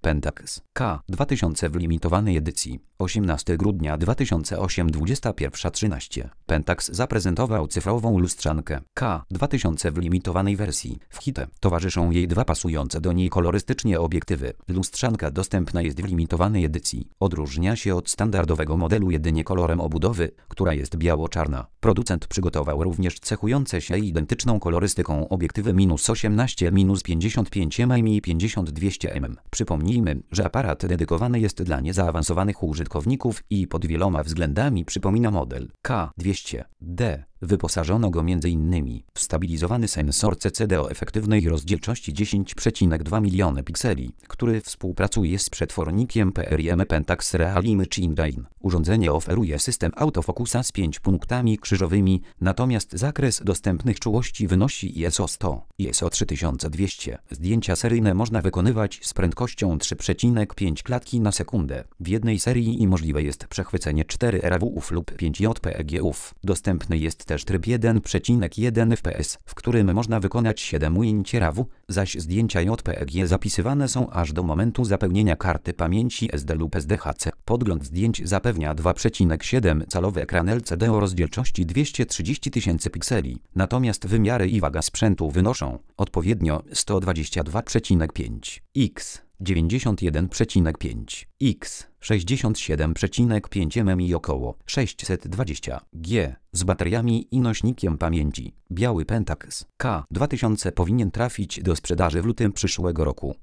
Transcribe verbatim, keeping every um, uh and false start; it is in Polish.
Pentax K dwa tysiące w limitowanej edycji. osiemnastego grudnia dwa tysiące ósmego, dwudziesta pierwsza trzynaście. Pentax zaprezentował cyfrową lustrzankę K dwa tysiące w limitowanej wersji. W hite towarzyszą jej dwa pasujące do niej kolorystycznie obiektywy. Lustrzanka dostępna jest w limitowanej edycji. Odróżnia się od standardowego modelu jedynie kolorem obudowy, która jest biało-czarna. Producent przygotował również cechujące się identyczną kolorystyką obiektywy minus osiemnaście, minus pięćdziesiąt pięć milimetrów i pięćdziesiąt dwieście milimetrów. Przypomnijmy, że aparat dedykowany jest dla niezaawansowanych użytkowników i pod wieloma względami przypomina model K dwieście D. Wyposażono go między innymi w stabilizowany sensor C C D o efektywnej rozdzielczości dziesięć przecinek dwa miliony pikseli, który współpracuje z przetwornikiem P R I M Pentax Real Image Engine. Urządzenie oferuje system autofokusa z pięć punktami krzyżowymi, natomiast zakres dostępnych czułości wynosi I S O sto i I S O trzy tysiące dwieście. Zdjęcia seryjne można wykonywać z prędkością trzy przecinek pięć klatki na sekundę w jednej serii i możliwe jest przechwycenie cztery R A W ów lub pięć J P E G ów. Dostępny jest też tryb jeden przecinek jeden F P S, w którym można wykonać siedem ujęć R A W, zaś zdjęcia J P E G zapisywane są aż do momentu zapełnienia karty pamięci S D lub S D H C. Podgląd zdjęć zapewnia dwa przecinek siedem calowy ekran L C D o rozdzielczości dwieście trzydzieści tysięcy pikseli, natomiast wymiary i waga sprzętu wynoszą odpowiednio sto dwadzieścia dwa przecinek pięć x, dziewięćdziesiąt jeden przecinek pięć x, sześćdziesiąt siedem przecinek pięć milimetrów i około sześćset dwadzieścia G z bateriami i nośnikiem pamięci. Biały Pentax K dwa tysiące powinien trafić do sprzedaży w lutym przyszłego roku.